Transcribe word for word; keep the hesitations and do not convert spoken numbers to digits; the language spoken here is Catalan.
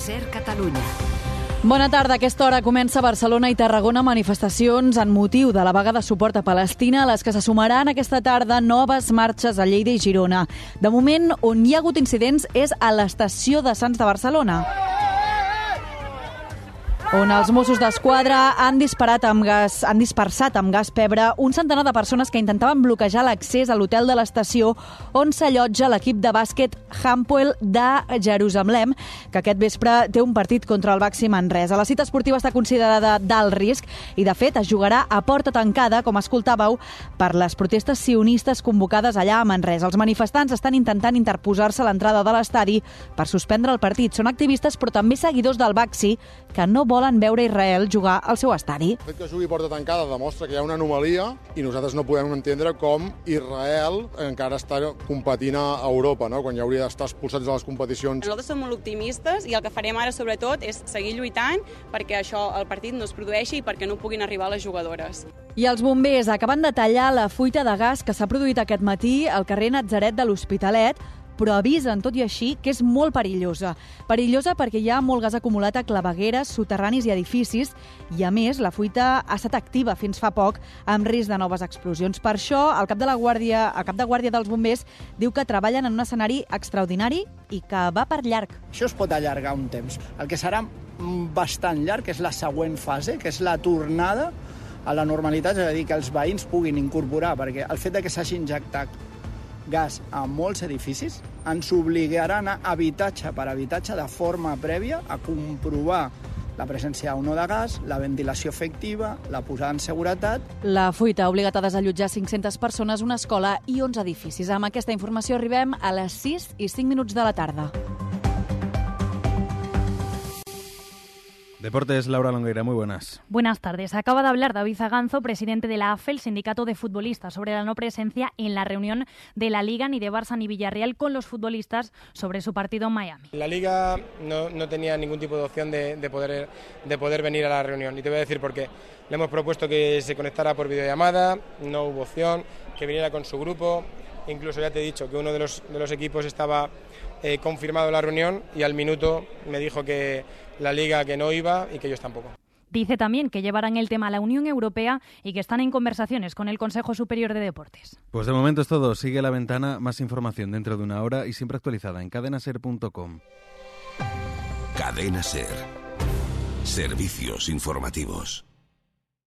SER Catalunya. Bona tarda. A aquesta hora comença a Barcelona i Tarragona manifestacions en motiu de la vaga de suport a Palestina, a les que se sumaran aquesta tarda noves marxes a Lleida i Girona. De moment, on hi ha hagut incidents és a l'estació de Sants de Barcelona, on els Mossos d'Esquadra han disparat amb gas, han dispersat amb gas pebre un centenar de persones que intentaven bloquejar l'accés a l'hotel de l'estació on s'allotja l'equip de bàsquet Hapoel de Jerusalem, que aquest vespre té un partit contra el Baxi Manresa. La cita esportiva està considerada d'alt risc i, de fet, es jugarà a porta tancada, com escoltàveu, per les protestes sionistes convocades allà a Manresa. Els manifestants estan intentant interposar-se a l'entrada de l'estadi per suspendre el partit. Són activistes, però també seguidors del Baxi, que no volen volen veure Israel jugar al seu estadi. El fet que jugui porta tancada demostra que hi ha una anomalia i nosaltres no podem entendre com Israel encara està competint a Europa, no? Quan ja hauria d'estar expulsats de les competicions. Nosaltres som molt optimistes i el que farem ara, sobretot, és seguir lluitant perquè això, el partit no es produeixi i perquè no puguin arribar les jugadores. I els bombers acaben de tallar la fuita de gas que s'ha produït aquest matí al carrer Natzaret de l'Hospitalet, però avisen, tot i així, que és molt perillosa. Perillosa perquè hi ha molt gas acumulat a clavegueres, soterranis i edificis, i a més, la fuita ha estat activa fins fa poc, amb risc de noves explosions. Per això, el cap de la guàrdia, el cap de guàrdia dels bombers diu que treballen en un escenari extraordinari i que va per llarg. Això es pot allargar un temps. El que serà bastant llarg és la següent fase, que és la tornada a la normalitat, és a dir, que els veïns puguin incorporar, perquè el fet de que s'hagi injectat gas a molts edificis ens obligaran a habitatge per habitatge de forma prèvia a comprovar la presència o no de gas, la ventilació efectiva, la posada en seguretat. La fuita ha obligat a desallotjar cinc-centes persones, una escola i onze edificis. Amb aquesta informació arribem a les sis i cinc minuts de la tarda. Deportes, Laura Longueira, muy buenas. Buenas tardes. Acaba de hablar David Zaganzo, presidente de la A F E, el sindicato de futbolistas, sobre la no presencia en la reunión de la Liga ni de Barça ni Villarreal con los futbolistas sobre su partido en Miami. La Liga no, no tenía ningún tipo de opción de, de, poder, de poder venir a la reunión. Y te voy a decir por qué. Le hemos propuesto que se conectara por videollamada, no hubo opción, que viniera con su grupo. Incluso ya te he dicho que uno de los, de los equipos estaba eh, confirmado en la reunión y al minuto me dijo que la Liga que no iba y que ellos tampoco. Dice también que llevarán el tema a la Unión Europea y que están en conversaciones con el Consejo Superior de Deportes. Pues de momento es todo. Sigue La Ventana, más información dentro de una hora y siempre actualizada en cadena ser punto com. Cadena SER. Servicios informativos.